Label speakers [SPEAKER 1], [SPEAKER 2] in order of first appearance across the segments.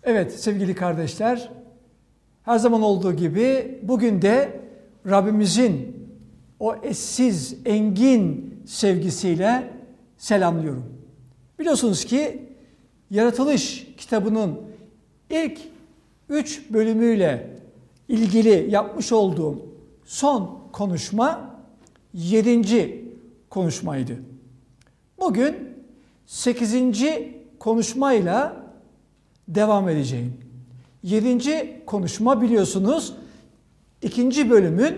[SPEAKER 1] Evet sevgili kardeşler, her zaman olduğu gibi bugün de Rabbimizin o eşsiz, engin sevgisiyle selamlıyorum. Biliyorsunuz ki Yaratılış kitabının ilk 3 bölümüyle ilgili yapmış olduğum son konuşma 7. konuşmaydı. Bugün 8. konuşmayla devam edeceğim. 7. konuşma biliyorsunuz 2. bölümün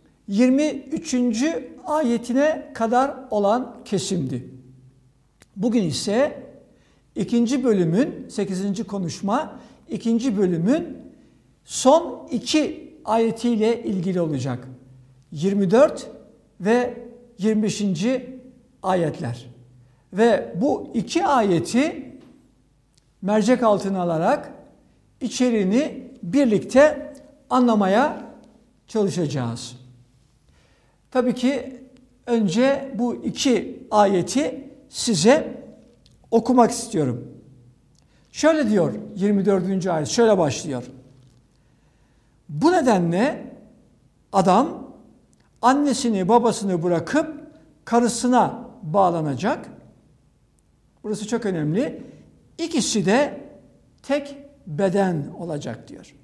[SPEAKER 1] 23. ayetine kadar olan kesimdi. Bugün ise 2. bölümün 8. konuşma 2. bölümün son 2 ayetiyle ilgili olacak. 24 ve 25. ayetler. Ve bu 2 ayeti mercek altına alarak içeriğini birlikte anlamaya çalışacağız. Tabii ki önce bu 2 ayeti size okumak istiyorum. Şöyle diyor 24. ayet, şöyle başlıyor. Bu nedenle adam annesini babasını bırakıp karısına bağlanacak. Burası çok önemli. İkisi de tek beden olacak diyor.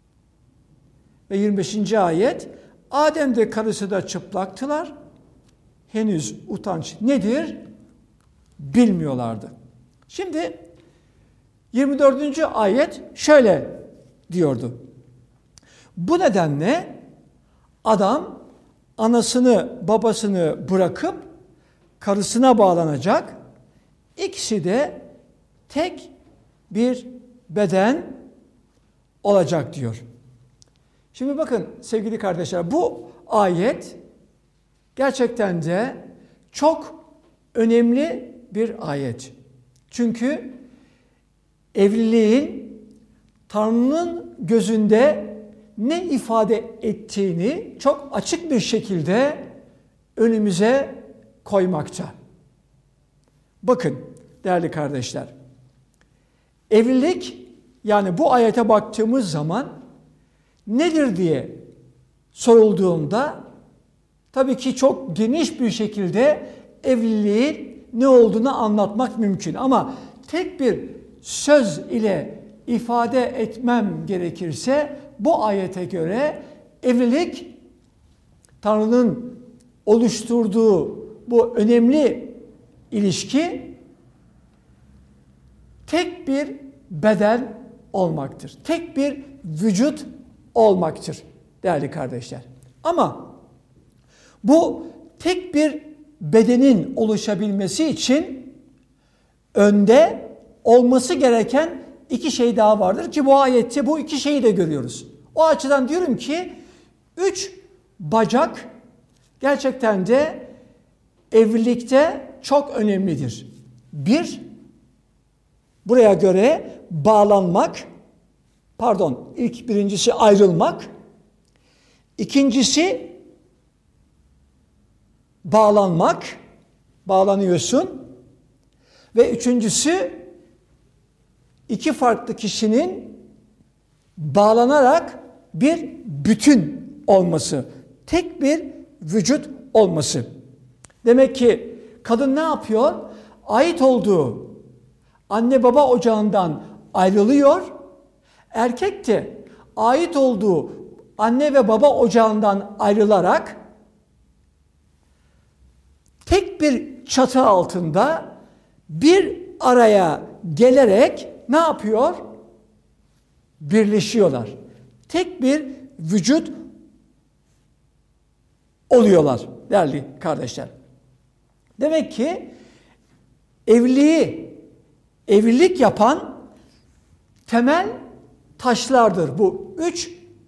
[SPEAKER 1] Ve 25. ayet, Adem de karısı da çıplaktılar. Henüz utanç nedir bilmiyorlardı. Şimdi 24. ayet şöyle diyordu. Bu nedenle adam anasını babasını bırakıp karısına bağlanacak. İkisi de tek bir beden olacak diyor. Şimdi bakın sevgili kardeşler, bu ayet gerçekten de çok önemli bir ayet. Çünkü evliliğin Tanrı'nın gözünde ne ifade ettiğini çok açık bir şekilde önümüze koymakta. Bakın değerli kardeşler, evlilik, yani bu ayete baktığımız zaman nedir diye sorulduğunda tabii ki çok geniş bir şekilde evliliğin ne olduğunu anlatmak mümkün. Ama tek bir söz ile ifade etmem gerekirse bu ayete göre evlilik Tanrı'nın oluşturduğu bu önemli ilişki tek bir beden olmaktır. Tek bir vücut olmaktır değerli kardeşler. Ama bu tek bir bedenin oluşabilmesi için önde olması gereken 2 şey daha vardır ki bu ayette bu 2 şeyi de görüyoruz. O açıdan diyorum ki 3 bacak gerçekten de evlilikte çok önemlidir. 1, buraya göre bağlanmak, birincisi ayrılmak, ikincisi bağlanmak, bağlanıyorsun ve üçüncüsü 2 farklı kişinin bağlanarak bir bütün olması, tek bir vücut olması. Demek ki kadın ne yapıyor? Ait olduğu anne baba ocağından ayrılıyor. Erkek de ait olduğu anne ve baba ocağından ayrılarak tek bir çatı altında bir araya gelerek ne yapıyor? Birleşiyorlar. Tek bir vücut oluyorlar değerli kardeşler. Demek ki evlilik yapan temel taşlardır. Bu 3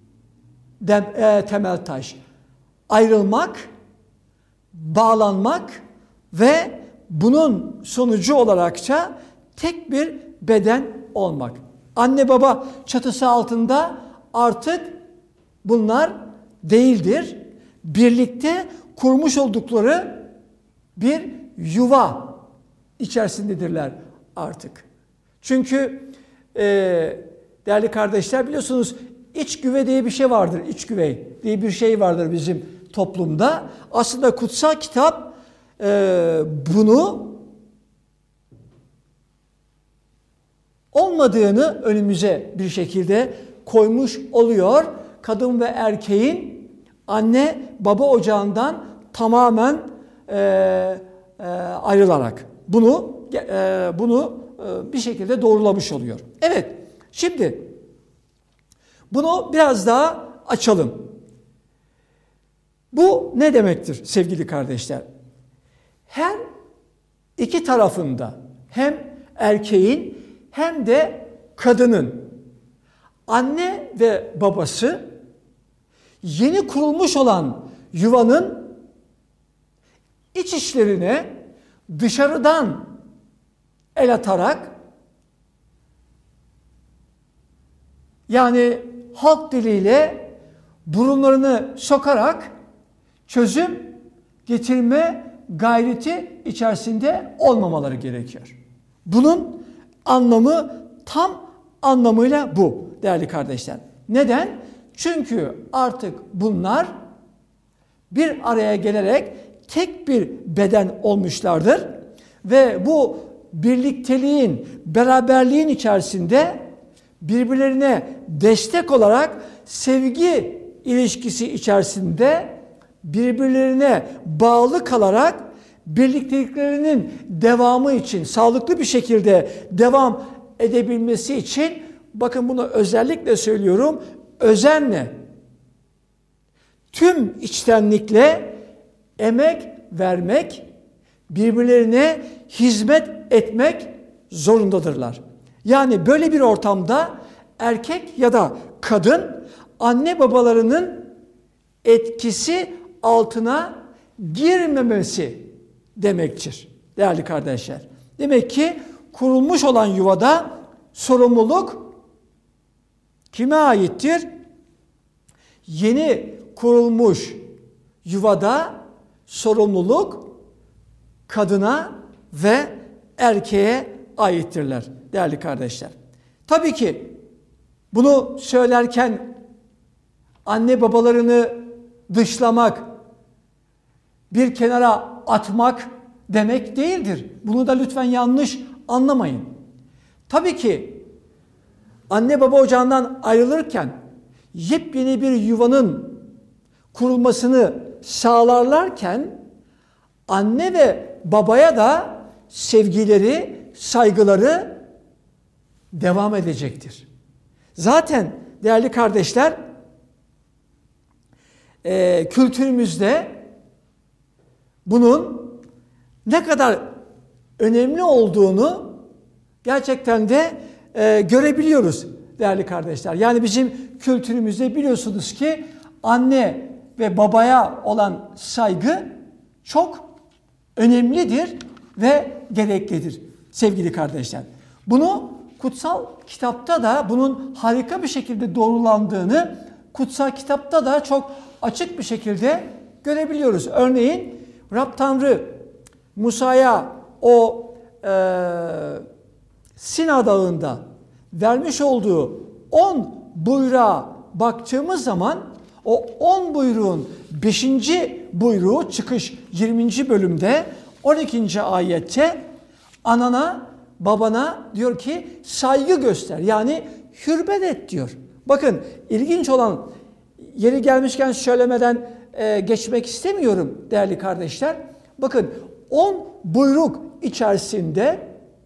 [SPEAKER 1] temel taş. Ayrılmak, bağlanmak ve bunun sonucu olarak da tek bir beden olmak. Anne baba çatısı altında artık bunlar değildir. Birlikte kurmuş oldukları bir yuva içerisindedirler artık. Çünkü değerli kardeşler, biliyorsunuz iç güve diye bir şey vardır. İç güvey diye bir şey vardır bizim toplumda. Aslında kutsal kitap bunu olmadığını önümüze bir şekilde koymuş oluyor. Kadın ve erkeğin anne baba ocağından tamamen ayrılarak bunu bir şekilde doğrulamış oluyor. Evet, şimdi bunu biraz daha açalım. Bu ne demektir sevgili kardeşler? Her iki tarafında, hem erkeğin hem de kadının anne ve babası yeni kurulmuş olan yuvanın iç işlerine dışarıdan el atarak, yani halk diliyle burunlarını sokarak çözüm getirme gayreti içerisinde olmamaları gerekiyor. Bunun anlamı tam anlamıyla bu değerli kardeşler. Neden? Çünkü artık bunlar bir araya gelerek tek bir beden olmuşlardır ve bu birlikteliğin, beraberliğin içerisinde birbirlerine destek olarak sevgi ilişkisi içerisinde birbirlerine bağlı kalarak birlikteliklerinin devamı için, sağlıklı bir şekilde devam edebilmesi için, bakın bunu özellikle söylüyorum, özenle, tüm içtenlikle emek vermek, birbirlerine hizmet etmek zorundadırlar. Yani böyle bir ortamda erkek ya da kadın anne babalarının etkisi altına girmemesi demektir değerli kardeşler. Demek ki kurulmuş olan yuvada sorumluluk kime aittir? Yeni kurulmuş yuvada sorumluluk kadına ve erkeğe aittirler değerli kardeşler. Tabii ki bunu söylerken anne babalarını dışlamak, bir kenara atmak demek değildir. Bunu da lütfen yanlış anlamayın. Tabii ki anne baba ocağından ayrılırken yepyeni bir yuvanın kurulmasını sağlarlarken anne ve babaya da sevgileri, saygıları devam edecektir. Zaten değerli kardeşler, kültürümüzde bunun ne kadar önemli olduğunu gerçekten de görebiliyoruz değerli kardeşler. Yani bizim kültürümüzde biliyorsunuz ki anne ve babaya olan saygı çok önemlidir ve gereklidir sevgili kardeşler. Bunu kutsal kitapta da bunun harika bir şekilde doğrulandığını kutsal kitapta da çok açık bir şekilde görebiliyoruz. Örneğin Rab Tanrı Musa'ya o Sina Dağı'nda vermiş olduğu 10 buyruğa baktığımız zaman o 10 buyruğun 5. buyruğu Çıkış 20. bölümde 12. ayette anana babana diyor ki saygı göster, yani hürmet et diyor. Bakın ilginç olan, yeri gelmişken söylemeden geçmek istemiyorum değerli kardeşler. Bakın 10 buyruk içerisinde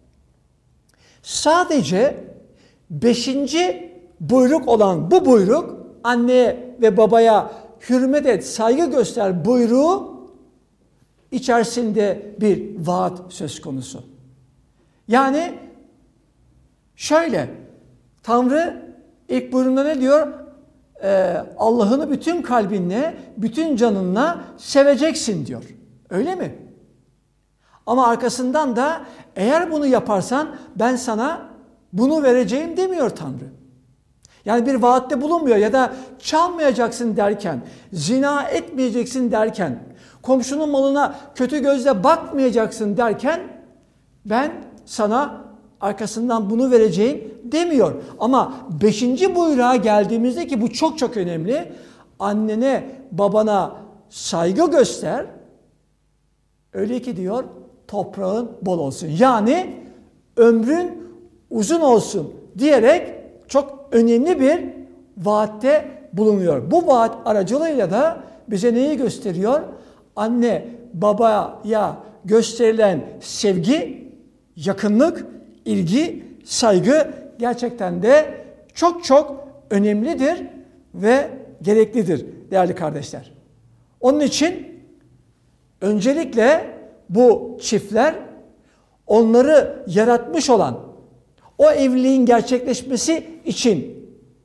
[SPEAKER 1] sadece 5. buyruk olan bu buyruk, anneye ve babaya hürmet et, saygı göster buyruğu içerisinde bir vaat söz konusu. Yani şöyle, Tanrı ilk buyruğunda ne diyor? Allah'ını bütün kalbinle, bütün canınla seveceksin diyor. Öyle mi? Ama arkasından da eğer bunu yaparsan ben sana bunu vereceğim demiyor Tanrı. Yani bir vaatte bulunmuyor ya da çalmayacaksın derken, zina etmeyeceksin derken, komşunun malına kötü gözle bakmayacaksın derken ben sana arkasından bunu vereceğim demiyor. Ama 5. buyruğa geldiğimizde ki bu çok çok önemli. Annene, babana saygı göster. Öyle ki diyor toprağın bol olsun. Yani ömrün uzun olsun diyerek çok önemli bir vaatte bulunuyor. Bu vaat aracılığıyla da bize neyi gösteriyor? Anne babaya gösterilen sevgi, yakınlık, ilgi, saygı gerçekten de çok çok önemlidir ve gereklidir değerli kardeşler. Onun için öncelikle bu çiftler onları yaratmış olan o evliliğin gerçekleşmesi için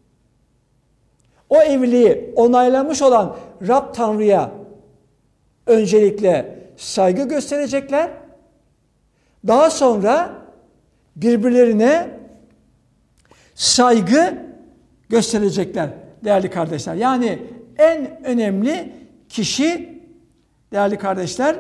[SPEAKER 1] o evliliği onaylamış olan Rab Tanrı'ya öncelikle saygı gösterecekler. Daha sonra birbirlerine saygı gösterecekler değerli kardeşler. Yani en önemli kişi değerli kardeşler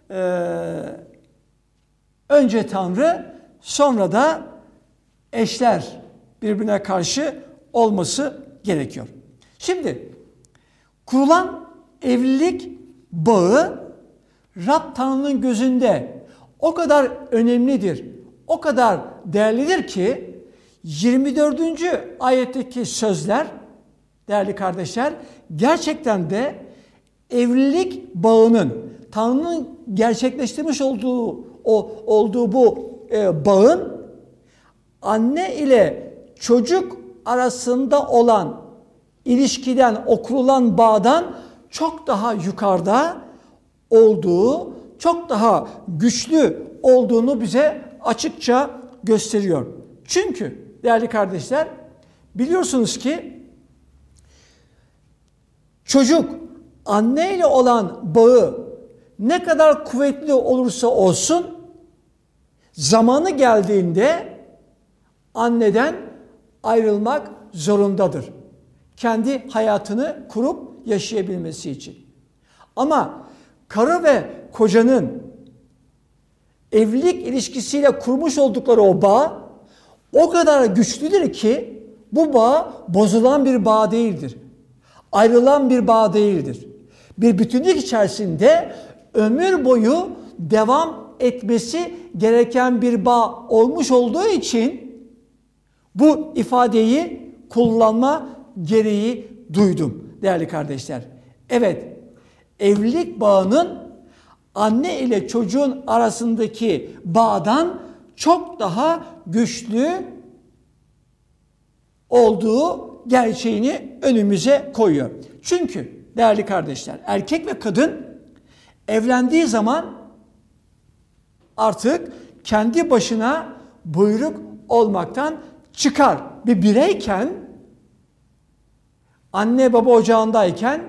[SPEAKER 1] önce Tanrı, sonra da eşler birbirine karşı olması gerekiyor. Şimdi kurulan evlilik bağı Rab Tanrı'nın gözünde o kadar önemlidir, o kadar değerlidir ki 24. ayetteki sözler değerli kardeşler gerçekten de evlilik bağının Tanrı'nın gerçekleştirmiş olduğu bu bağın anne ile çocuk arasında olan ilişkiden, o kurulan bağdan çok daha yukarıda olduğu, çok daha güçlü olduğunu bize açıkça gösteriyor. Çünkü değerli kardeşler biliyorsunuz ki çocuk anne ile olan bağı ne kadar kuvvetli olursa olsun zamanı geldiğinde anneden ayrılmak zorundadır. Kendi hayatını kurup yaşayabilmesi için. Ama karı ve kocanın evlilik ilişkisiyle kurmuş oldukları o bağ o kadar güçlüdür ki bu bağ bozulan bir bağ değildir. Ayrılan bir bağ değildir. Bir bütünlük içerisinde ömür boyu devam etmesi gereken bir bağ olmuş olduğu için bu ifadeyi kullanma gereği duydum değerli kardeşler. Evet, evlilik bağının anne ile çocuğun arasındaki bağdan çok daha güçlü olduğu gerçeğini önümüze koyuyor. Çünkü değerli kardeşler, erkek ve kadın evlendiği zaman artık kendi başına buyruk olmaktan çıkar. Bir bireyken, anne baba ocağındayken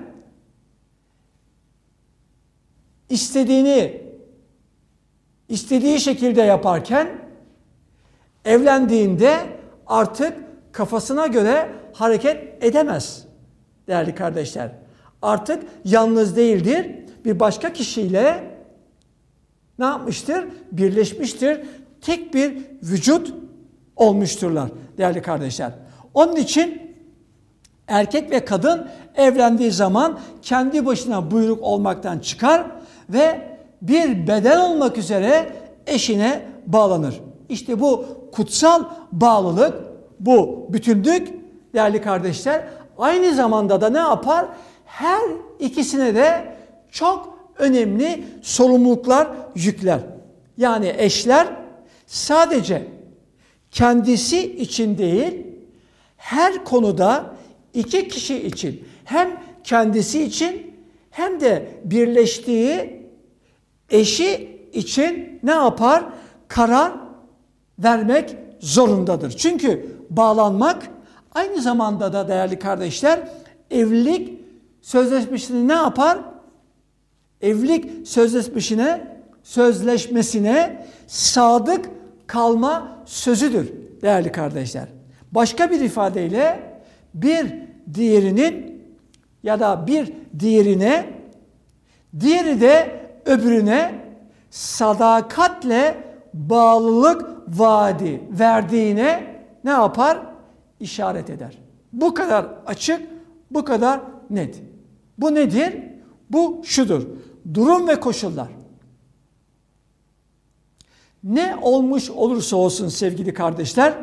[SPEAKER 1] istediği şekilde yaparken evlendiğinde artık kafasına göre hareket edemez değerli kardeşler. Artık yalnız değildir. Bir başka kişiyle ne yapmıştır? Birleşmiştir. Tek bir vücut olmuşturlar değerli kardeşler. Onun için erkek ve kadın evlendiği zaman kendi başına buyruk olmaktan çıkar ve bir beden olmak üzere eşine bağlanır. İşte bu kutsal bağlılık, bu bütünlük değerli kardeşler aynı zamanda da ne yapar? Her ikisine de çok önemli sorumluluklar yükler. Yani eşler sadece kendisi için değil, her konuda iki kişi için hem kendisi için hem de birleştiği eşi için ne yapar? Karar vermek zorundadır. Çünkü bağlanmak aynı zamanda da değerli kardeşler evlilik sözleşmesini ne yapar? Evlilik sözleşmesine sadık kalma sözüdür değerli kardeşler. Başka bir ifadeyle bir diğerinin ya da bir diğerine, diğeri de öbürüne sadakatle bağlılık vaadi verdiğine ne yapar? İşaret eder. Bu kadar açık, bu kadar net. Bu nedir? Bu şudur. Durum ve koşullar. Ne olmuş olursa olsun sevgili kardeşler,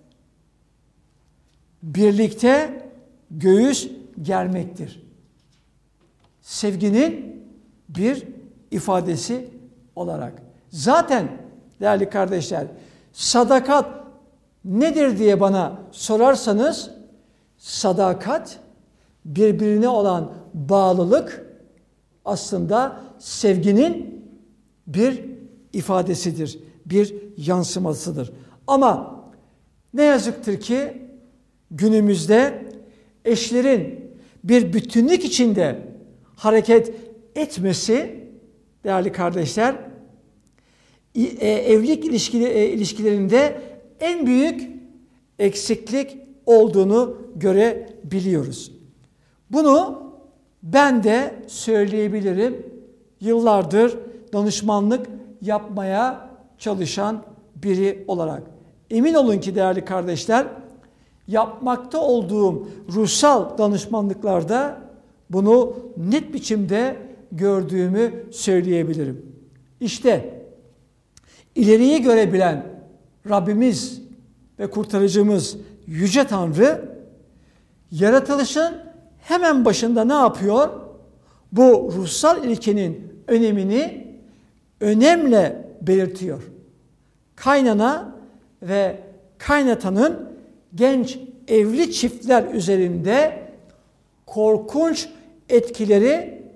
[SPEAKER 1] birlikte göğüs germektir. Sevginin bir ifadesi olarak. Zaten değerli kardeşler, sadakat nedir diye bana sorarsanız, sadakat birbirine olan bağlılık aslında sevginin bir ifadesidir, bir yansımasıdır. Ama ne yazıktır ki günümüzde eşlerin bir bütünlük içinde hareket etmesi, değerli kardeşler, evlilik ilişkilerinde en büyük eksiklik olduğunu görebiliyoruz. Bunu ben de söyleyebilirim. Yıllardır danışmanlık yapmaya çalışan biri olarak. Emin olun ki değerli kardeşler, yapmakta olduğum ruhsal danışmanlıklarda bunu net biçimde gördüğümü söyleyebilirim. İşte ileriyi görebilen Rabbimiz ve kurtarıcımız Yüce Tanrı, yaratılışın hemen başında ne yapıyor? Bu ruhsal ilkenin önemini önemle belirtiyor. Kaynana ve kaynatanın genç evli çiftler üzerinde korkunç etkileri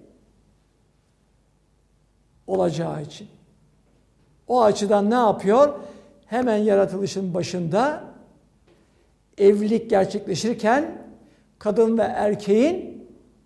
[SPEAKER 1] olacağı için. O açıdan ne yapıyor? Hemen yaratılışın başında evlilik gerçekleşirken kadın ve erkeğin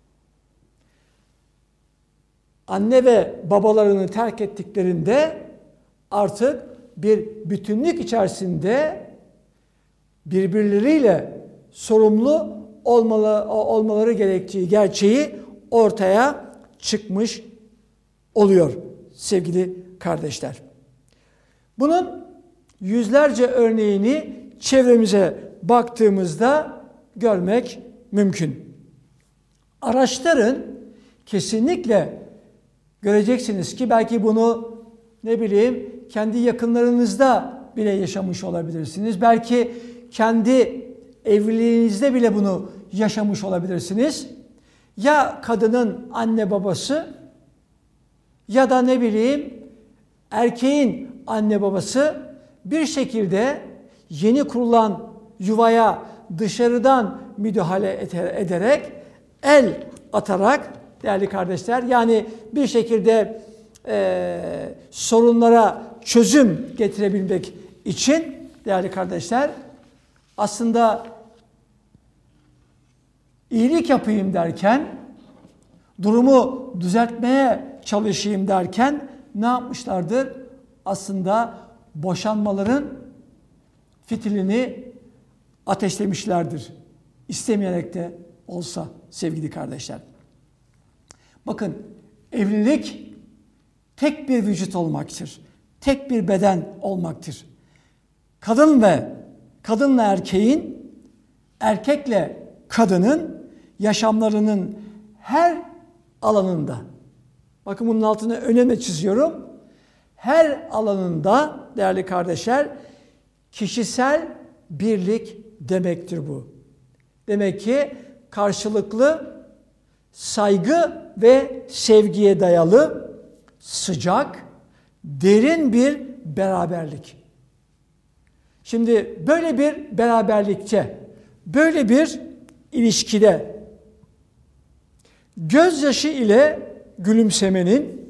[SPEAKER 1] anne ve babalarını terk ettiklerinde artık bir bütünlük içerisinde birbirleriyle sorumlu olmaları gerektiği gerçeği ortaya çıkmış oluyor sevgili kardeşler. Bunun yüzlerce örneğini çevremize baktığımızda görmek mümkün. Araştırın, kesinlikle göreceksiniz ki belki bunu kendi yakınlarınızda bile yaşamış olabilirsiniz. Belki kendi evliliğinizde bile bunu yaşamış olabilirsiniz. Ya kadının anne babası ya da erkeğin anne babası bir şekilde yeni kurulan yuvaya dışarıdan müdahale ederek, el atarak değerli kardeşler, yani bir şekilde sorunlara çözüm getirebilmek için değerli kardeşler, aslında iyilik yapayım derken, durumu düzeltmeye çalışayım derken ne yapmışlardır? Aslında boşanmaların fitilini ateşlemişlerdir. İstemeyerek de olsa sevgili kardeşler. Bakın, evlilik tek bir vücut olmaktır. Tek bir beden olmaktır. Kadınla erkeğin, erkekle kadının yaşamlarının her alanında, bakın bunun altını önemli çiziyorum, her alanında değerli kardeşler kişisel birlik demektir bu. Demek ki karşılıklı saygı ve sevgiye dayalı sıcak, derin bir beraberlik. Şimdi böyle bir beraberlikte, böyle bir ilişkide gözyaşı ile gülümsemenin,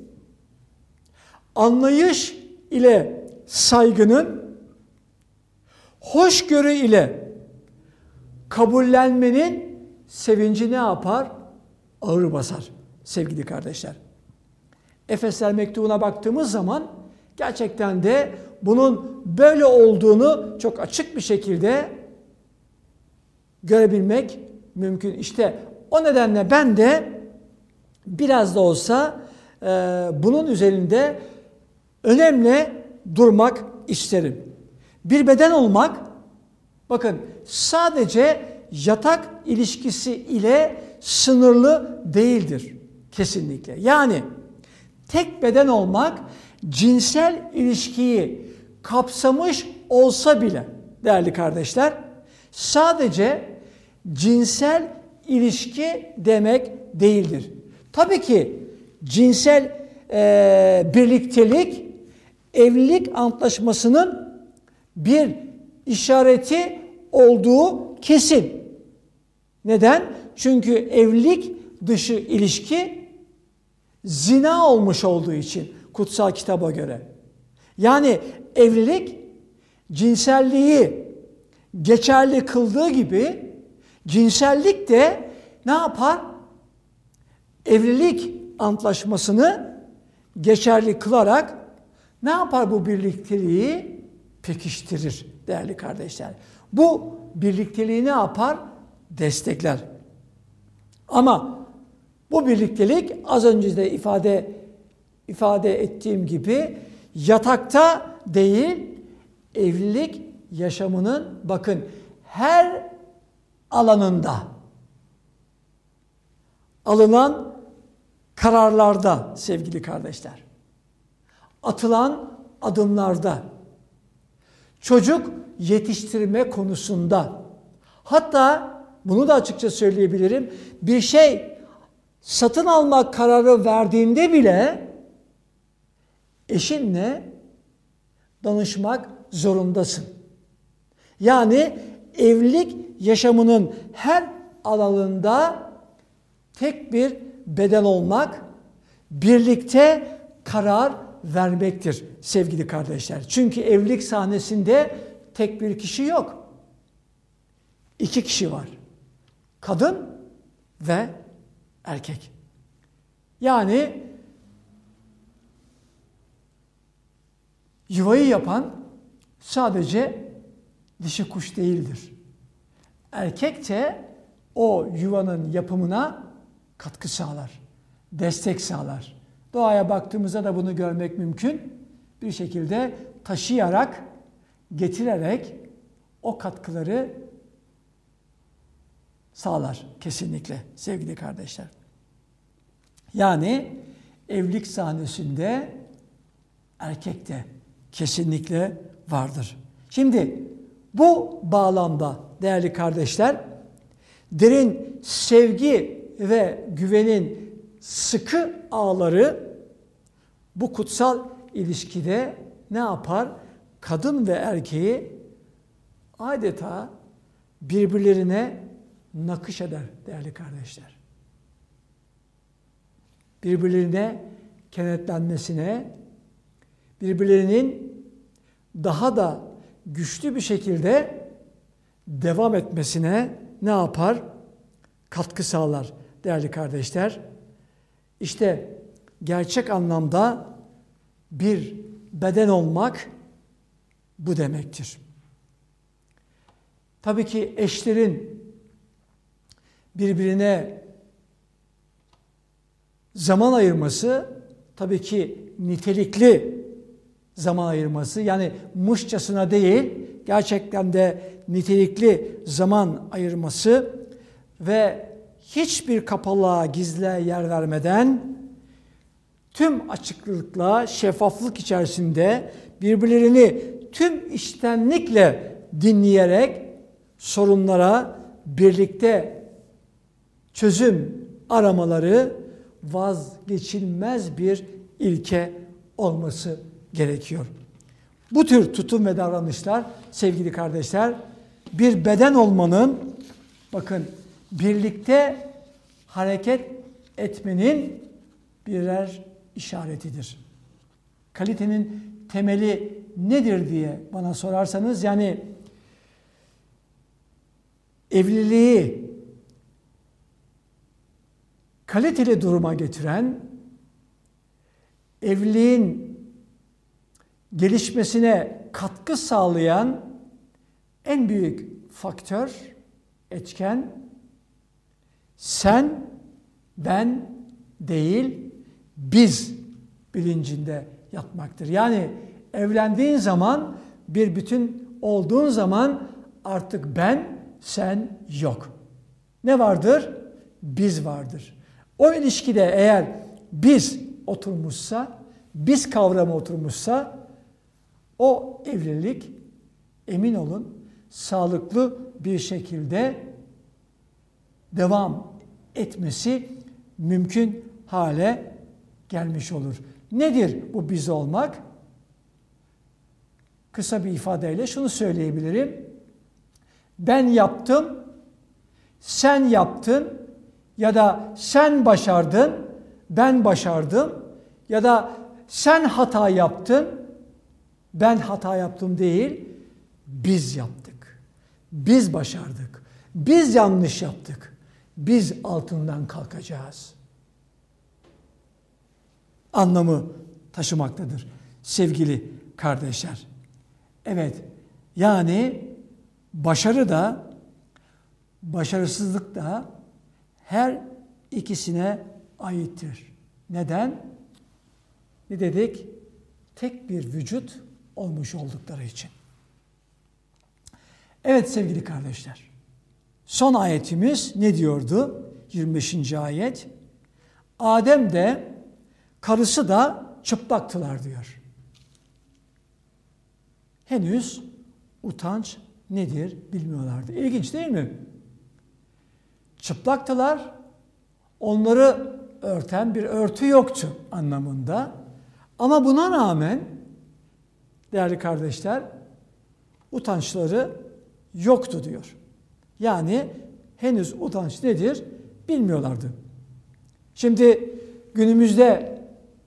[SPEAKER 1] anlayış ile saygının, hoşgörü ile kabullenmenin sevinci ne yapar? Ağır basar sevgili kardeşler. Efesler mektubuna baktığımız zaman gerçekten de bunun böyle olduğunu çok açık bir şekilde görebilmek mümkün. İşte o nedenle ben de biraz da olsa bunun üzerinde önemli durmak isterim. Bir beden olmak, bakın sadece yatak ilişkisi ile sınırlı değildir kesinlikle. Yani tek beden olmak cinsel ilişkiyi kapsamış olsa bile değerli kardeşler, sadece cinsel ilişki demek değildir. Tabii ki cinsel birliktelik evlilik antlaşmasının bir işareti olduğu kesin. Neden? Çünkü evlilik dışı ilişki zina olmuş olduğu için kutsal kitaba göre. Yani evlilik cinselliği geçerli kıldığı gibi cinsellik de ne yapar? Evlilik antlaşmasını geçerli kılarak ne yapar? Bu birlikteliği pekiştirir değerli kardeşler. Bu birlikteliği ne yapar? Destekler. Ama bu birliktelik az önce de ifade ettiğim gibi yatakta değil, evlilik yaşamının bakın her alanında alınan kararlarda sevgili kardeşler, atılan adımlarda, çocuk yetiştirme konusunda, hatta bunu da açıkça söyleyebilirim, bir şey satın alma kararı verdiğinde bile eşinle danışmak zorundasın. Yani evlilik yaşamının her alanında tek bir beden olmak, birlikte karar vermektir sevgili kardeşler. Çünkü evlilik sahnesinde tek bir kişi yok. 2 kişi var. Kadın ve erkek. Yani yuvayı yapan sadece dişi kuş değildir. Erkek de o yuvanın yapımına katkı sağlar, destek sağlar. Doğaya baktığımızda da bunu görmek mümkün. Bir şekilde taşıyarak, getirerek o katkıları sağlar kesinlikle sevgili kardeşler. Yani evlilik sahnesinde erkek de kesinlikle vardır. Şimdi bu bağlamda değerli kardeşler, derin sevgi ve güvenin sıkı ağları bu kutsal ilişkide ne yapar? Kadın ve erkeği adeta birbirlerine nakış eder değerli kardeşler. Birbirlerine kenetlenmesine, birbirlerinin daha da güçlü bir şekilde devam etmesine ne yapar? Katkı sağlar değerli kardeşler. İşte gerçek anlamda bir beden olmak bu demektir. Tabii ki eşlerin birbirine zaman ayırması, tabii ki nitelikli zaman ayırması, yani muşçasına değil, gerçekten de nitelikli zaman ayırması ve hiçbir kapalığa, gizliye yer vermeden tüm açıklıkla, şeffaflık içerisinde birbirlerini tüm içtenlikle dinleyerek sorunlara birlikte çözüm aramaları vazgeçilmez bir ilke olması gerekiyor. Bu tür tutum ve davranışlar sevgili kardeşler, bir beden olmanın, bakın, birlikte hareket etmenin birer işaretidir. Kalitenin temeli nedir diye bana sorarsanız, yani evliliği kaliteli duruma getiren, evliliğin gelişmesine katkı sağlayan en büyük faktör, etken, sen, ben değil, biz bilincinde yatmaktır. Yani evlendiğin zaman, bir bütün olduğun zaman artık ben, sen yok. Ne vardır? Biz vardır. O ilişkide eğer biz oturmuşsa, biz kavramı oturmuşsa, o evlilik, emin olun, sağlıklı bir şekilde devam etmesi mümkün hale gelmiş olur. Nedir bu biz olmak? Kısa bir ifadeyle şunu söyleyebilirim. Ben yaptım, sen yaptın ya da sen başardın, ben başardım ya da sen hata yaptın, ben hata yaptım değil, biz yaptık. Biz başardık. Biz yanlış yaptık. Biz altından kalkacağız. Anlamı taşımaktadır sevgili kardeşler. Evet, yani başarı da, başarısızlık da her ikisine aittir. Neden? Ne dedik? Tek bir vücut olmuş oldukları için. Evet sevgili kardeşler, son ayetimiz ne diyordu? 25. ayet. Adem de karısı da çıplaktılar diyor. Henüz utanç nedir bilmiyorlardı. İlginç değil mi? Çıplaktılar, onları örten bir örtü yoktu anlamında. Ama buna rağmen değerli kardeşler, utançları yoktu diyor. Yani henüz utanç nedir bilmiyorlardı. Şimdi günümüzde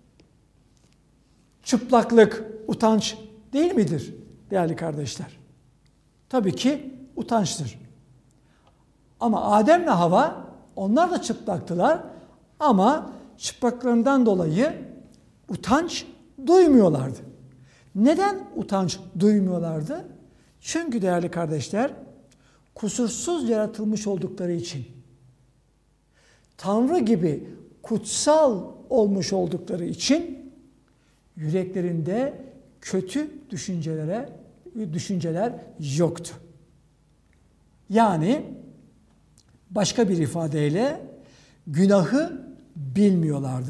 [SPEAKER 1] çıplaklık utanç değil midir değerli kardeşler? Tabii ki utançtır. Ama Adem'le Havva, onlar da çıplaktılar ama çıplaklarından dolayı utanç duymuyorlardı. Neden utanç duymuyorlardı? Çünkü değerli kardeşler, kusursuz yaratılmış oldukları için, Tanrı gibi kutsal olmuş oldukları için yüreklerinde kötü düşünceler yoktu. Yani başka bir ifadeyle günahı bilmiyorlardı.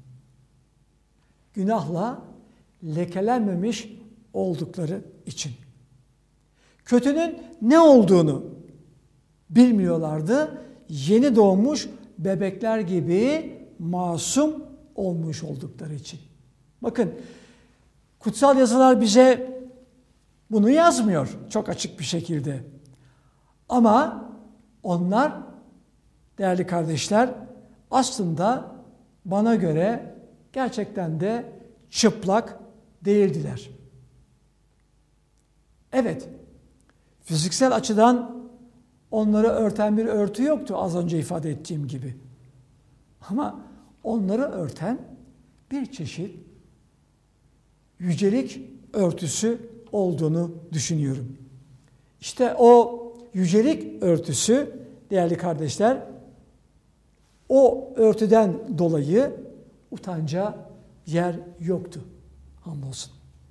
[SPEAKER 1] Günahla lekelenmemiş oldukları için. Kötünün ne olduğunu bilmiyorlardı. Yeni doğmuş bebekler gibi masum olmuş oldukları için. Bakın, kutsal yazılar bize bunu yazmıyor çok açık bir şekilde. Ama onlar değerli kardeşler aslında bana göre gerçekten de çıplak değildiler. Evet, fiziksel açıdan onları örten bir örtü yoktu az önce ifade ettiğim gibi. Ama onları örten bir çeşit yücelik örtüsü olduğunu düşünüyorum. İşte o yücelik örtüsü değerli kardeşler, o örtüden dolayı utanca yer yoktu. Hamdolsun.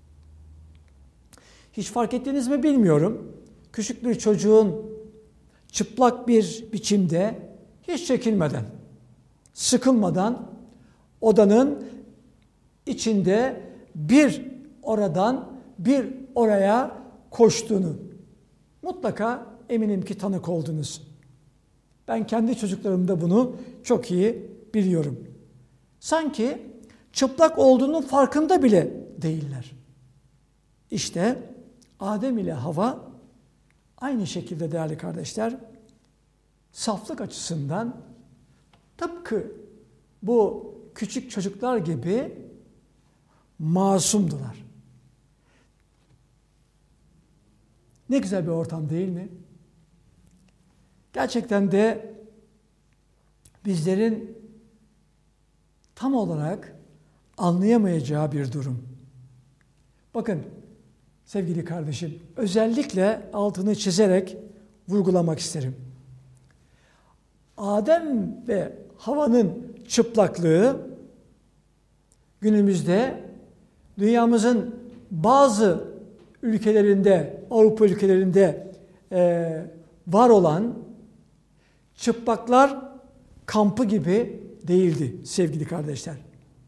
[SPEAKER 1] Hiç fark ettiniz mi bilmiyorum. Küçük bir çocuğun çıplak bir biçimde hiç çekinmeden, sıkılmadan odanın içinde bir oradan bir oraya koştuğunu mutlaka eminim ki tanık oldunuz. Ben kendi çocuklarımda bunu çok iyi biliyorum. Sanki çıplak olduğunun farkında bile değiller. İşte Adem ile Havva aynı şekilde değerli kardeşler, saflık açısından tıpkı bu küçük çocuklar gibi masumdular. Ne güzel bir ortam değil mi? Gerçekten de bizlerin tam olarak anlayamayacağı bir durum. Bakın sevgili kardeşim, özellikle altını çizerek vurgulamak isterim. Adem ve Havva'nın çıplaklığı günümüzde dünyamızın bazı ülkelerinde, Avrupa ülkelerinde var olan çıplaklar kampı gibi değildi sevgili kardeşler.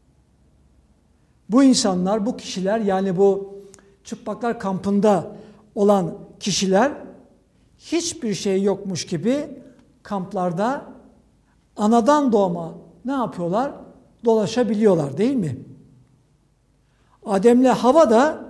[SPEAKER 1] Bu insanlar, bu kişiler, yani bu çıplaklar kampında olan kişiler hiçbir şey yokmuş gibi kamplarda anadan doğma ne yapıyorlar? Dolaşabiliyorlar, değil mi? Adem'le Havva da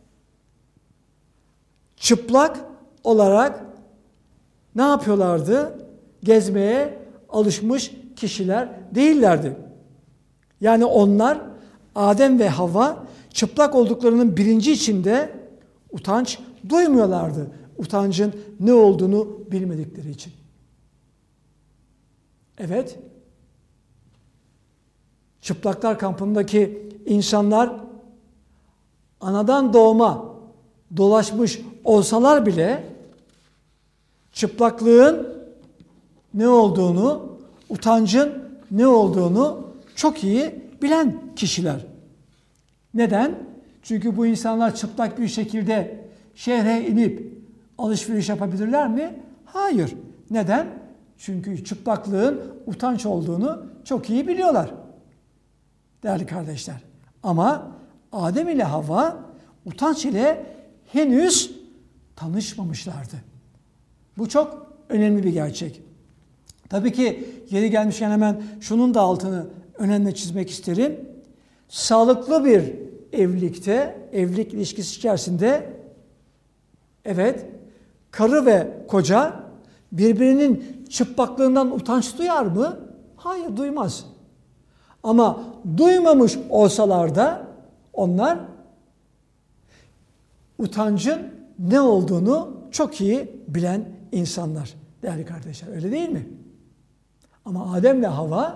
[SPEAKER 1] çıplak olarak ne yapıyorlardı? Gezmeye alışmış kişiler değillerdi. Yani onlar, Adem ve Havva, çıplak olduklarının bilinci içinde utanç duymuyorlardı. Utancın ne olduğunu bilmedikleri için. Evet, çıplaklar kampındaki insanlar anadan doğma dolaşmış olsalar bile çıplaklığın ne olduğunu, utancın ne olduğunu çok iyi bilen kişiler. Neden? Çünkü bu insanlar çıplak bir şekilde şehre inip alışveriş yapabilirler mi? Hayır. Neden? Çünkü çıplaklığın utanç olduğunu çok iyi biliyorlar. Değerli kardeşler. Ama Adem ile Havva utanç ile henüz tanışmamışlardı. Bu çok önemli bir gerçek. Tabii ki yeri gelmişken hemen şunun da altını önemli çizmek isterim. Sağlıklı bir evlilikte, evlilik ilişkisi içerisinde evet, karı ve koca birbirinin çıplaklığından utanç duyar mı? Hayır, duymaz. Ama duymamış olsalar da onlar utancın ne olduğunu çok iyi bilen insanlar. Değerli kardeşler, öyle değil mi? Ama Adem ve Havva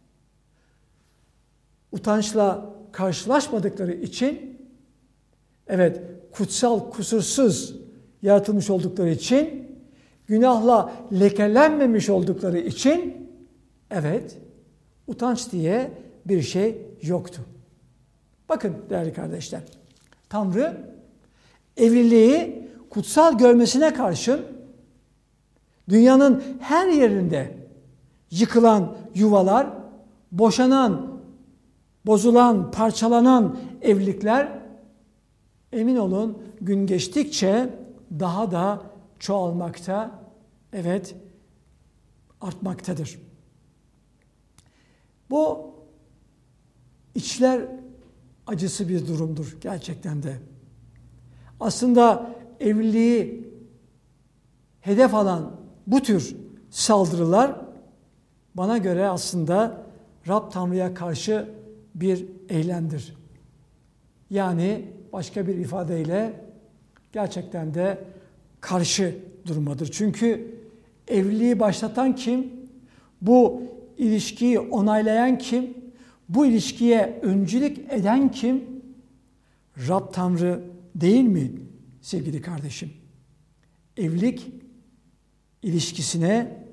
[SPEAKER 1] utançla karşılaşmadıkları için, evet, kutsal, kusursuz yaratılmış oldukları için, günahla lekelenmemiş oldukları için, evet, utanç diye bir şey yoktu. Bakın değerli kardeşler, Tanrı evliliği kutsal görmesine karşın dünyanın her yerinde yıkılan yuvalar, boşanan, bozulan, parçalanan evlilikler, emin olun gün geçtikçe daha da çoğalmakta, evet, artmaktadır. Bu içler acısı bir durumdur gerçekten de. Aslında evliliği hedef alan bu tür saldırılar bana göre aslında Rab Tanrı'ya karşı bir eylemdir. Yani başka bir ifadeyle gerçekten de karşı durmadır. Çünkü evliliği başlatan kim? Bu ilişkiyi onaylayan kim? Bu ilişkiye öncülük eden kim? Rab Tanrı değil mi sevgili kardeşim? Evlilik ilişkisine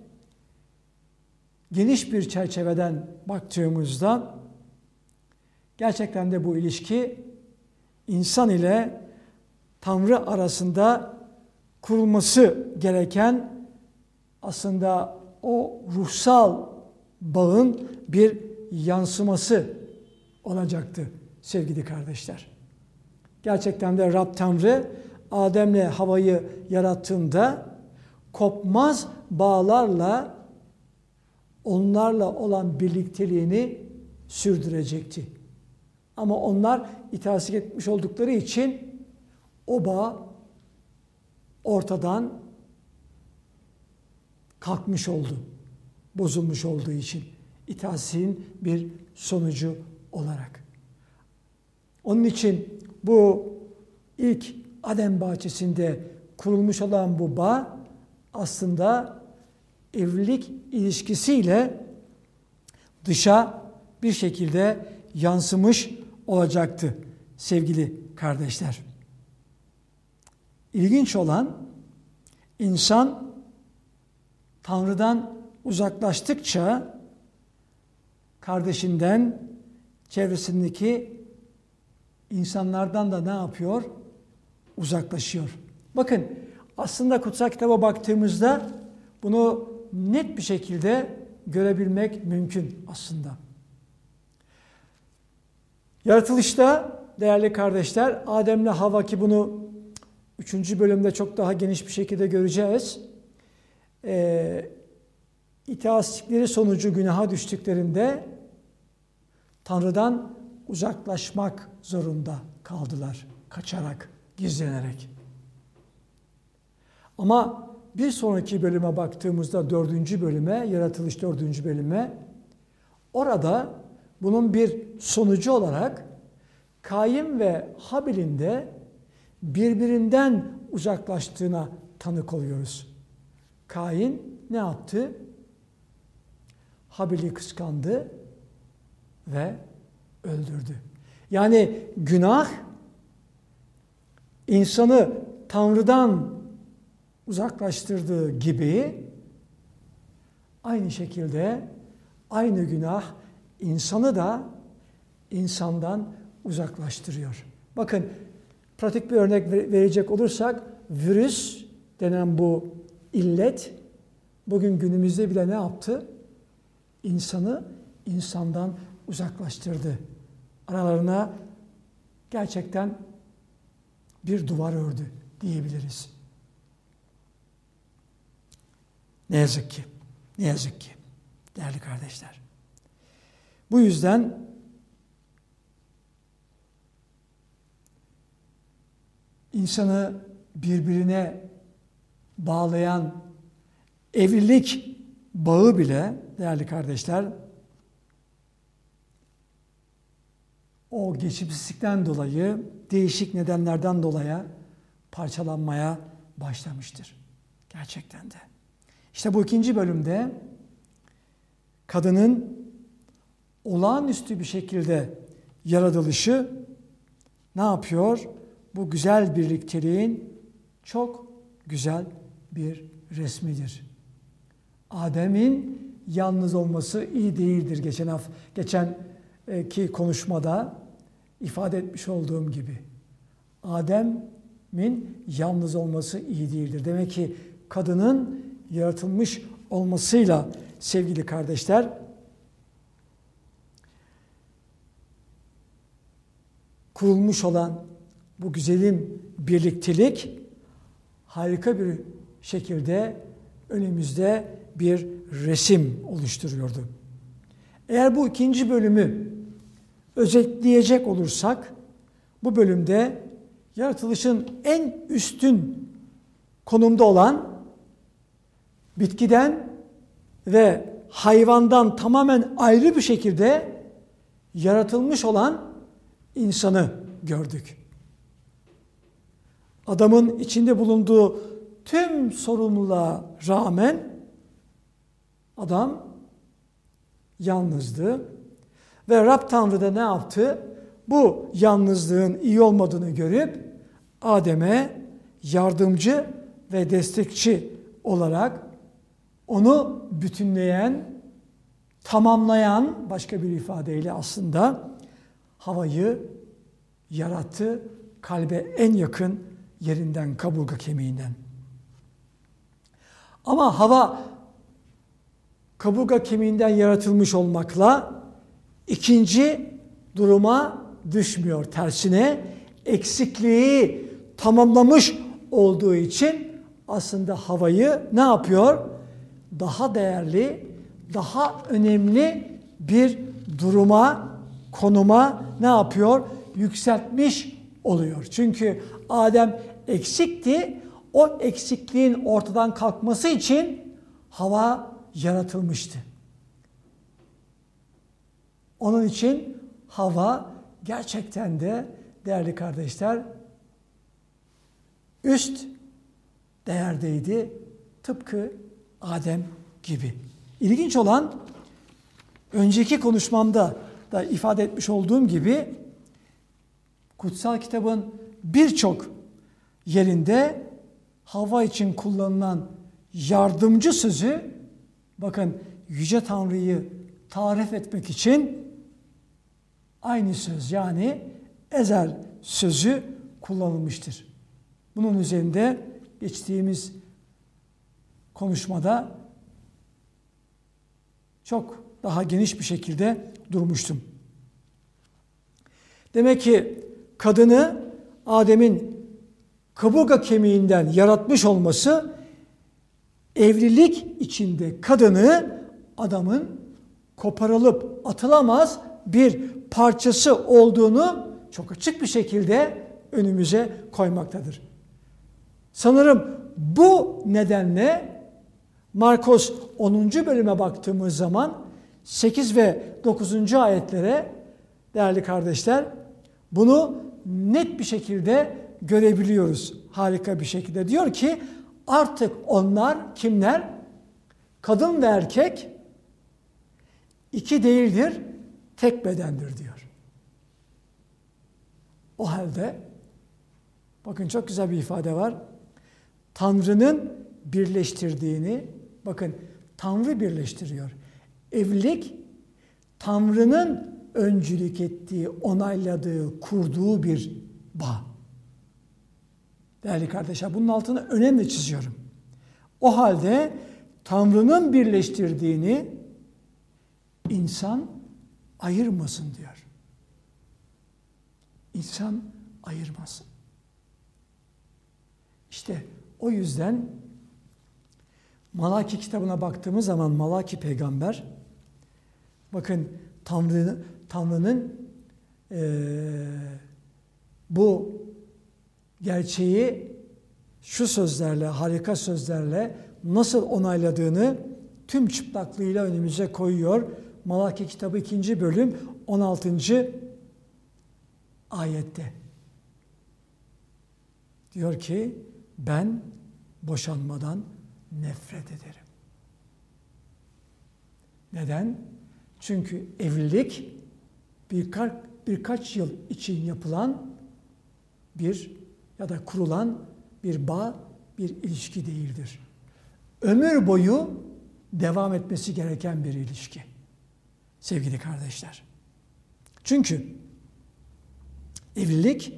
[SPEAKER 1] geniş bir çerçeveden baktığımızda gerçekten de bu ilişki insan ile Tanrı arasında kurulması gereken aslında o ruhsal bağın bir yansıması olacaktı sevgili kardeşler. Gerçekten de Rab Tanrı Adem'le Havva'yı yarattığında kopmaz bağlarla onlarla olan birlikteliğini sürdürecekti. Ama onlar itaatsizlik etmiş oldukları için o bağ ortadan kalkmış oldu. Bozulmuş olduğu için. İtaatsizliğin bir sonucu olarak. Onun için bu ilk Adem bahçesinde kurulmuş olan bu bağ aslında evlilik ilişkisiyle dışa bir şekilde yansımış olacaktı sevgili kardeşler. İlginç olan insan Tanrı'dan uzaklaştıkça kardeşinden, çevresindeki insanlardan da ne yapıyor? Uzaklaşıyor. Bakın aslında kutsal kitaba baktığımızda bunu net bir şekilde görebilmek mümkün aslında. Yaratılışta değerli kardeşler, Adem'le Havva, ki bunu 3. bölümde çok daha geniş bir şekilde göreceğiz. İtaatsizlikleri sonucu günaha düştüklerinde Tanrı'dan uzaklaşmak zorunda kaldılar. Kaçarak, gizlenerek. Ama bir sonraki bölüme baktığımızda 4. bölüme, Yaratılış 4. bölüme, orada bunun bir sonucu olarak Kain ve Habil'in de birbirinden uzaklaştığına tanık oluyoruz. Kain ne yaptı? Habil'i kıskandı ve öldürdü. Yani günah insanı Tanrı'dan uzaklaştırdığı gibi aynı şekilde aynı günah insanı da insandan uzaklaştırıyor. Bakın pratik bir örnek verecek olursak, virüs denen bu illet bugün günümüzde bile ne yaptı? İnsanı insandan uzaklaştırdı. Aralarına gerçekten bir duvar ördü diyebiliriz. Ne yazık ki, ne yazık ki değerli kardeşler. Bu yüzden insanı birbirine bağlayan evlilik bağı bile değerli kardeşler o geçimsizlikten dolayı, değişik nedenlerden dolayı parçalanmaya başlamıştır. Gerçekten de. İşte bu 2. bölümde kadının olağanüstü bir şekilde yaratılışı ne yapıyor? Bu güzel birlikteliğin çok güzel bir resmidir. Adem'in yalnız olması iyi değildir. Geçenki konuşmada ifade etmiş olduğum gibi. Adem'in yalnız olması iyi değildir. Demek ki kadının yaratılmış olmasıyla sevgili kardeşler, kurulmuş olan bu güzelim birliktelik harika bir şekilde önümüzde bir resim oluşturuyordu. Eğer bu 2. bölümü özetleyecek olursak, bu bölümde yaratılışın en üstün konumda olan bitkiden ve hayvandan tamamen ayrı bir şekilde yaratılmış olan insanı gördük. Adamın içinde bulunduğu tüm sorumluluğa rağmen adam yalnızdı ve Rab Tanrı da ne yaptı? Bu yalnızlığın iyi olmadığını görüp Adem'e yardımcı ve destekçi olarak onu bütünleyen, tamamlayan, başka bir ifadeyle aslında Havva'yı yarattı, kalbe en yakın yerinden, kaburga kemiğinden. Ama Havva kaburga kemiğinden yaratılmış olmakla ikinci duruma düşmüyor. Tersine eksikliği tamamlamış olduğu için aslında Havva'yı ne yapıyor? Daha değerli, daha önemli bir duruma, konuma ne yapıyor? Yükseltmiş oluyor. Çünkü Adem eksikti. O eksikliğin ortadan kalkması için Havva yaratılmıştı. Onun için Havva gerçekten de değerli kardeşler üst değerdeydi. Tıpkı Adem gibi. İlginç olan, önceki konuşmamda da ifade etmiş olduğum gibi kutsal kitabın birçok yerinde Havva için kullanılan yardımcı sözü, bakın Yüce Tanrı'yı tarif etmek için aynı söz, yani ezel sözü kullanılmıştır. Bunun üzerinde geçtiğimiz konuşmada çok daha geniş bir şekilde durmuştum. Demek ki kadını Adem'in kaburga kemiğinden yaratmış olması, evlilik içinde kadını adamın koparılıp atılamaz bir parçası olduğunu çok açık bir şekilde önümüze koymaktadır. Sanırım bu nedenle Markos 10. bölüme baktığımız zaman 8 ve 9. ayetlere değerli kardeşler bunu net bir şekilde görebiliyoruz. Harika bir şekilde. Diyor ki artık onlar kimler? Kadın ve erkek iki değildir, tek bedendir diyor. O halde bakın çok güzel bir ifade var. Tanrı'nın birleştirdiğini, bakın Tanrı birleştiriyor. Evlilik Tanrı'nın öncülük ettiği, onayladığı, kurduğu bir bağ. Değerli kardeşler, bunun altını önemli çiziyorum. O halde Tanrı'nın birleştirdiğini insan ayırmasın diyor. İnsan ayırmasın. İşte o yüzden Malaki kitabına baktığımız zaman Malaki peygamber, bakın Tanrı'nın bu gerçeği şu sözlerle, harika sözlerle nasıl onayladığını tüm çıplaklığıyla önümüze koyuyor. Malaki kitabı 2. bölüm 16. ayette. Diyor ki ben boşanmadan nefret ederim. Neden? Çünkü evlilik birkaç yıl için yapılan bir ya da kurulan bir bağ, bir ilişki değildir. Ömür boyu devam etmesi gereken bir ilişki. Sevgili kardeşler. Çünkü evlilik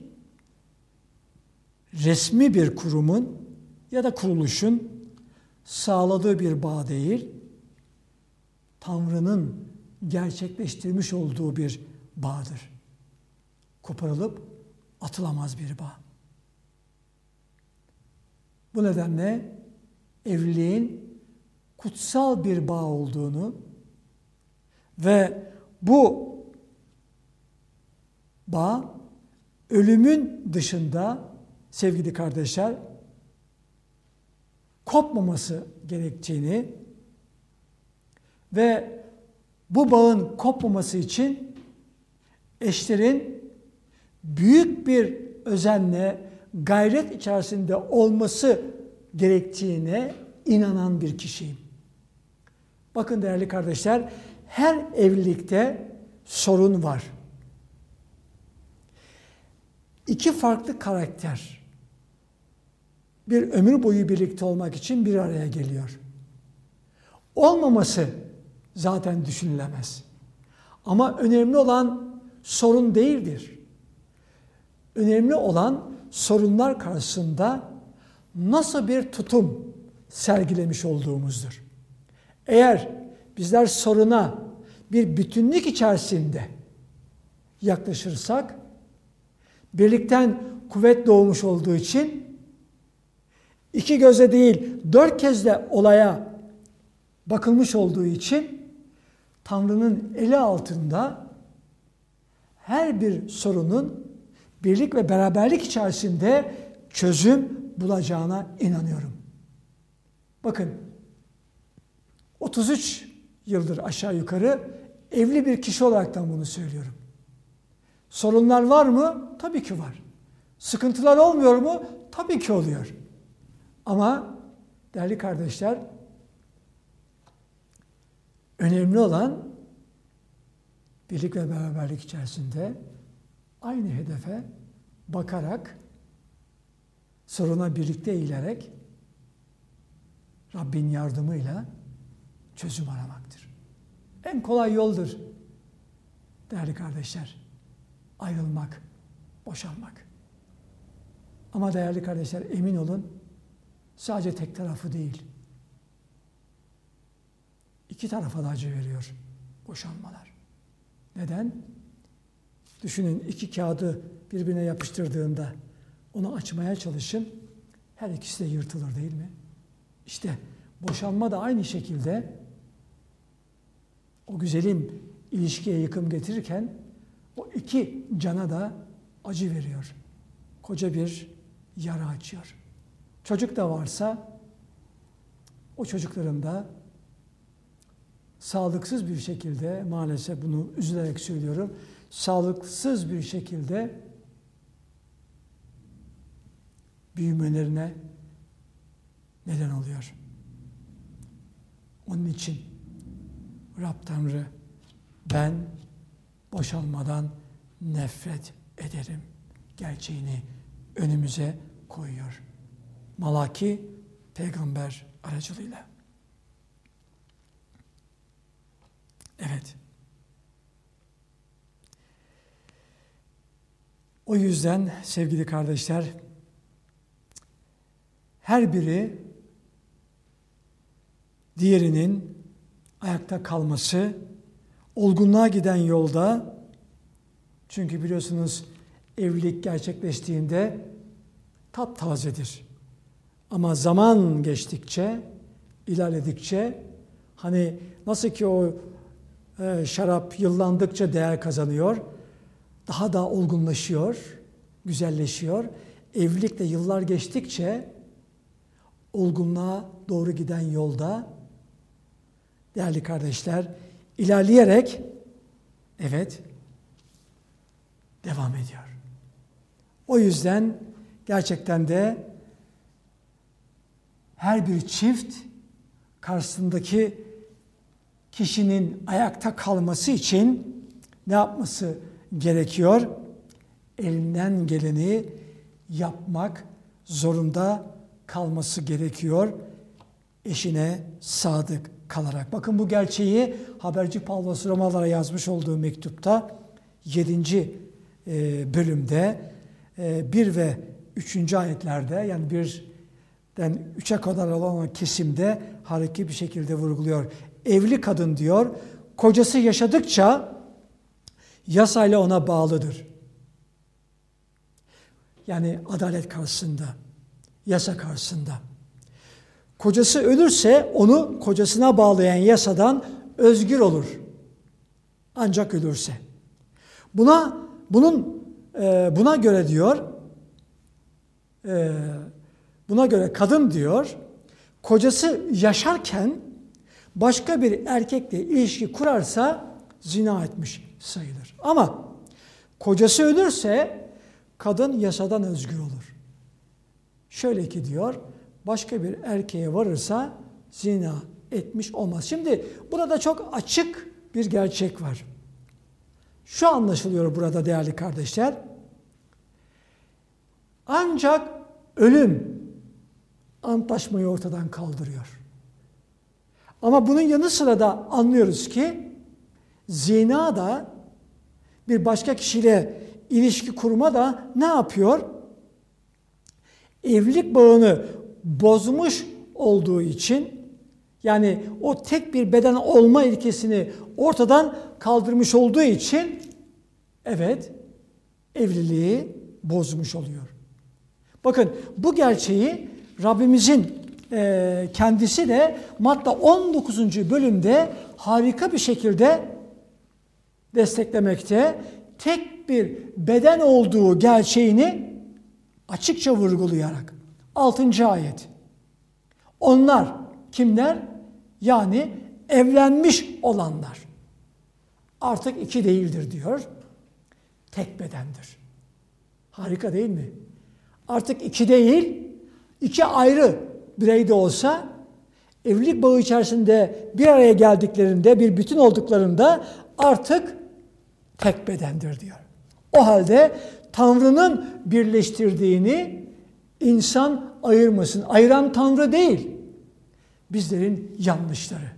[SPEAKER 1] resmi bir kurumun ya da kuruluşun sağladığı bir bağ değil, Tanrı'nın gerçekleştirmiş olduğu bir bağdır. Koparılıp atılamaz bir bağ. Bu nedenle evliliğin kutsal bir bağ olduğunu ve bu bağ ölümün dışında sevgili kardeşler kopmaması gerektiğini ve bu bağın kopmaması için eşlerin büyük bir özenle, gayret içerisinde olması gerektiğine inanan bir kişiyim. Bakın değerli kardeşler, her evlilikte sorun var. İki farklı karakter bir ömür boyu birlikte olmak için bir araya geliyor. Olmaması zaten düşünülemez. Ama önemli olan sorun değildir. Önemli olan sorunlar karşısında nasıl bir tutum sergilemiş olduğumuzdur. Eğer bizler soruna bir bütünlük içerisinde yaklaşırsak, birlikten kuvvet doğmuş olduğu için iki göze değil 4 kez de olaya bakılmış olduğu için Tanrı'nın eli altında her bir sorunun birlik ve beraberlik içerisinde çözüm bulacağına inanıyorum. Bakın 33 yıldır aşağı yukarı evli bir kişi olaraktan bunu söylüyorum. Sorunlar var mı? Tabii ki var. Sıkıntılar olmuyor mu? Tabii ki oluyor. Ama değerli kardeşler, önemli olan birlik ve beraberlik içerisinde aynı hedefe bakarak, soruna birlikte eğilerek Rabbin yardımıyla çözüm aramaktır. En kolay yoldur değerli kardeşler, ayrılmak. boşanmak. Ama değerli kardeşler, emin olun, sadece tek tarafı değil. İki tarafa da acı veriyor boşanmalar. Neden? Düşünün, iki kağıdı birbirine yapıştırdığında onu açmaya çalışın. Her ikisi de yırtılır değil mi? İşte boşanma da aynı şekilde o güzelim ilişkiye yıkım getirirken o iki cana da acı veriyor. Koca bir yara açıyor. Çocuk da varsa o çocukların da sağlıksız bir şekilde, maalesef bunu üzülerek söylüyorum, sağlıksız bir şekilde büyümelerine neden oluyor. Onun için Rab Tanrı, ben boşanmadan nefret ederim gerçeğini önümüze koyuyor. Malaki peygamber aracılığıyla. Evet. O yüzden sevgili kardeşler, her biri diğerinin ayakta kalması, olgunluğa giden yolda, çünkü biliyorsunuz evlilik gerçekleştiğinde taptazedir. Ama zaman geçtikçe, ilerledikçe, hani nasıl ki o şarap yıllandıkça değer kazanıyor, daha da olgunlaşıyor, güzelleşiyor. Evlilik de yıllar geçtikçe olgunluğa doğru giden yolda, değerli kardeşler, ilerleyerek, evet, devam ediyor. O yüzden gerçekten de her bir çift karşısındaki kişinin ayakta kalması için ne yapması gerekiyor? Elinden geleni yapmak zorunda kalması gerekiyor. Eşine sadık kalarak. Bakın bu gerçeği haberci Pavlos Romalılara yazmış olduğu mektupta 7. bölümde 1 ve 3. ayetlerde, yani 1'den 3'e kadar olan kesimde harika bir şekilde vurguluyor. Evli kadın diyor, kocası yaşadıkça yasayla ona bağlıdır. Yani adalet karşısında, yasa karşısında. Kocası ölürse onu kocasına bağlayan yasadan özgür olur. Ancak ölürse. Buna göre diyor, buna göre kadın diyor, kocası yaşarken başka bir erkekle ilişki kurarsa zina etmiş sayılır. Ama kocası ölürse kadın yasadan özgür olur. Şöyle ki diyor, başka bir erkeğe varırsa zina etmiş olmaz. Şimdi burada çok açık bir gerçek var. Şu anlaşılıyor burada değerli kardeşler. Ancak ölüm antlaşmayı ortadan kaldırıyor. Ama bunun yanı sıra da anlıyoruz ki zina da, bir başka kişiyle ilişki kurma da ne yapıyor? Evlilik bağını bozmuş olduğu için, yani o tek bir beden olma ilkesini ortadan kaldırmış olduğu için, evet, evliliği bozmuş oluyor. Bakın bu gerçeği Rabbimizin kendisi de Matta 19. bölümde harika bir şekilde desteklemekte, tek bir beden olduğu gerçeğini açıkça vurgulayarak. 6. ayet. Onlar kimler? Yani evlenmiş olanlar. Artık iki değildir diyor. Tek bedendir. Harika değil mi? Artık iki değil, iki ayrı birey de olsa evlilik bağı içerisinde bir araya geldiklerinde, bir bütün olduklarında artık tek bedendir diyor. O halde Tanrı'nın birleştirdiğini insan ayırmasın. Ayıran Tanrı değil, bizlerin yanlışları.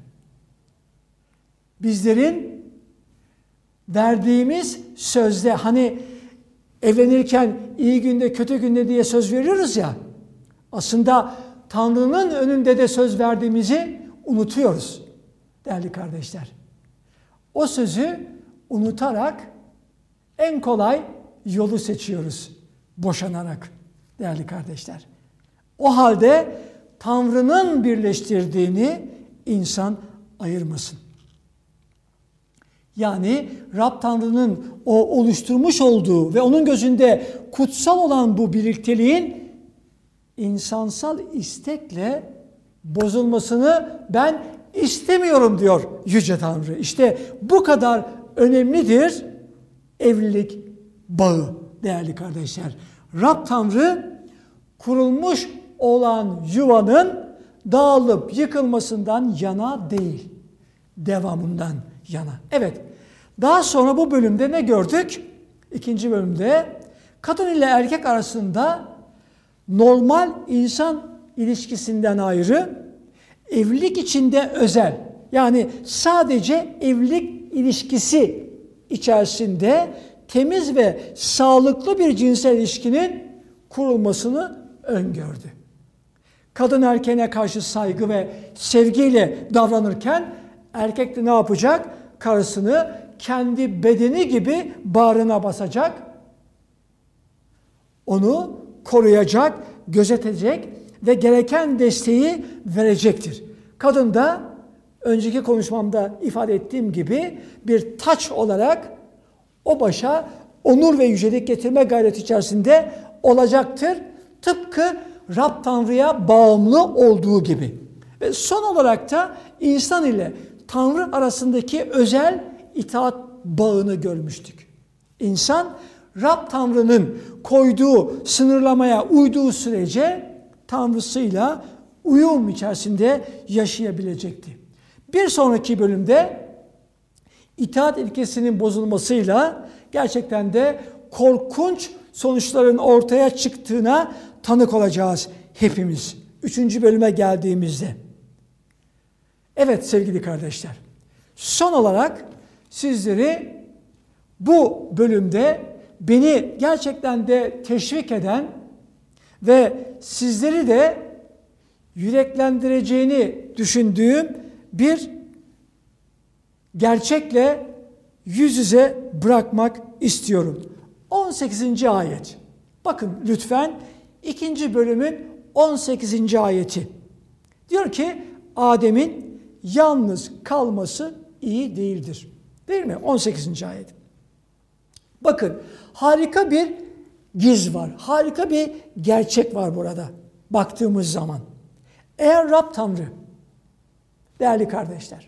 [SPEAKER 1] Bizlerin verdiğimiz sözde, hani Evlenirken iyi günde kötü günde diye söz veriyoruz ya. Aslında Tanrı'nın önünde de söz verdiğimizi unutuyoruz değerli kardeşler. O sözü unutarak en kolay yolu seçiyoruz. Boşanarak değerli kardeşler. O halde Tanrı'nın birleştirdiğini insan ayırmasın. Yani Rab Tanrı'nın o oluşturmuş olduğu ve onun gözünde kutsal olan bu birlikteliğin insansal istekle bozulmasını ben istemiyorum diyor Yüce Tanrı. İşte bu kadar önemlidir evlilik bağı değerli kardeşler. Rab Tanrı kurulmuş olan yuvanın dağılıp yıkılmasından yana değil, devamından yana. Evet, daha sonra bu bölümde ne gördük? 2. bölümde kadın ile erkek arasında normal insan ilişkisinden ayrı, evlilik içinde özel, yani sadece evlilik ilişkisi içerisinde temiz ve sağlıklı bir cinsel ilişkinin kurulmasını öngördü. Kadın erkeğine karşı saygı ve sevgiyle davranırken erkek de ne yapacak? Karısını kendi bedeni gibi bağrına basacak, onu koruyacak, gözetecek ve gereken desteği verecektir. Kadın da önceki konuşmamda ifade ettiğim gibi bir taç olarak o başa onur ve yücelik getirme gayreti içerisinde olacaktır. Tıpkı Rab Tanrı'ya bağımlı olduğu gibi. Ve son olarak da insan ile Tanrı arasındaki özel itaat bağını görmüştük. İnsan Rab Tanrı'nın koyduğu sınırlamaya uyduğu sürece Tanrısıyla uyum içerisinde yaşayabilecekti. Bir sonraki bölümde itaat ilkesinin bozulmasıyla gerçekten de korkunç sonuçların ortaya çıktığına tanık olacağız hepimiz. 3. bölüme geldiğimizde. Evet sevgili kardeşler, son olarak sizleri bu bölümde beni gerçekten de teşvik eden ve sizleri de yüreklendireceğini düşündüğüm bir gerçekle yüz yüze bırakmak istiyorum. 18. ayet. Bakın lütfen 2. bölümün 18. ayeti. Diyor ki Adem'in yalnız kalması iyi değildir. Değil mi? 18. ayet. Bakın harika bir giz var. Harika bir gerçek var burada baktığımız zaman. Eğer Rab Tanrı, değerli kardeşler,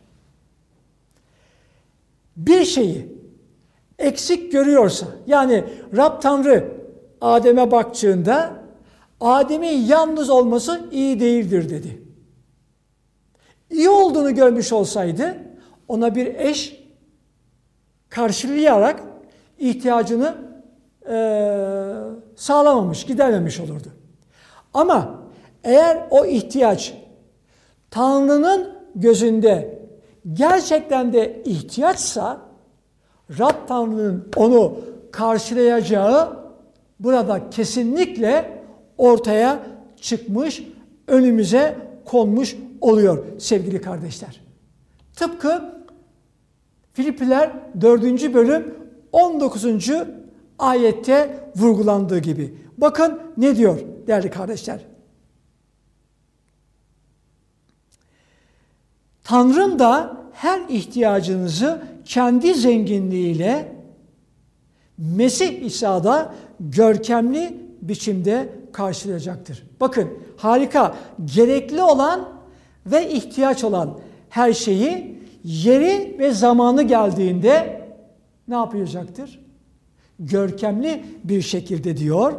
[SPEAKER 1] bir şeyi eksik görüyorsa, yani Rab Tanrı Adem'e baktığında Adem'in yalnız olması iyi değildir dedi. İyi olduğunu görmüş olsaydı ona bir eş karşılayarak ihtiyacını sağlamamış, gidermemiş olurdu. Ama eğer o ihtiyaç Tanrı'nın gözünde gerçekten de ihtiyaçsa Rab Tanrı'nın onu karşılayacağı burada kesinlikle ortaya çıkmış, önümüze konmuş oluyor sevgili kardeşler. Tıpkı Filipliler 4. bölüm 19. ayette vurgulandığı gibi. Bakın ne diyor değerli kardeşler. Tanrım da her ihtiyacınızı kendi zenginliğiyle Mesih İsa'da görkemli biçimde karşılayacaktır. Bakın harika, gerekli olan ve ihtiyaç olan her şeyi yeri ve zamanı geldiğinde ne yapacaktır? Görkemli bir şekilde diyor.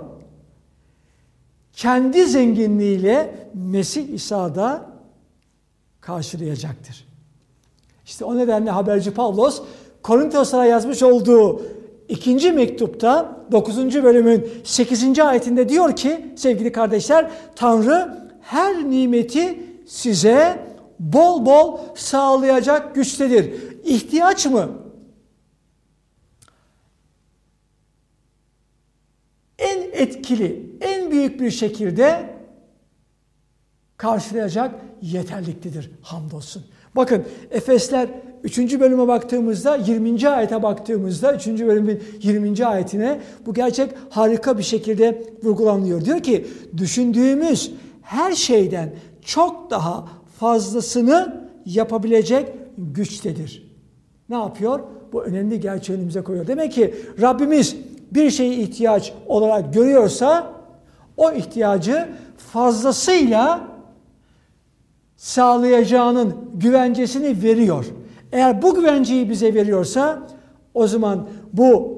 [SPEAKER 1] Kendi zenginliğiyle Mesih İsa'da karşılayacaktır. İşte o nedenle haberci Pavlos Korintoslara yazmış olduğu 2. mektupta 9. bölümün 8. ayetinde diyor ki sevgili kardeşler, Tanrı her nimeti size bol bol sağlayacak güçtedir. İhtiyaç mı? etkili, en büyük bir şekilde karşılayacak yeterliktedir hamdolsun. Bakın Efesler 3. bölüme baktığımızda 20. ayete baktığımızda 3. bölümün 20. ayetine bu gerçek harika bir şekilde vurgulanıyor. Diyor ki düşündüğümüz her şeyden çok daha fazlasını yapabilecek güçtedir. Ne yapıyor? Bu önemli gerçeği önümüze koyuyor. Demek ki Rabbimiz bir şeyi ihtiyaç olarak görüyorsa o ihtiyacı fazlasıyla sağlayacağının güvencesini veriyor. Eğer bu güvenceyi bize veriyorsa o zaman bu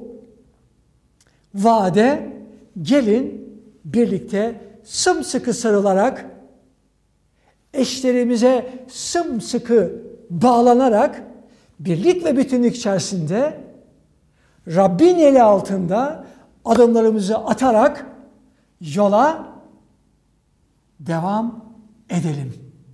[SPEAKER 1] vaade gelin birlikte sımsıkı sarılarak eşlerimize sımsıkı bağlanarak birlik ve bütünlük içerisinde Rabbin eli altında adımlarımızı atarak yola devam edelim.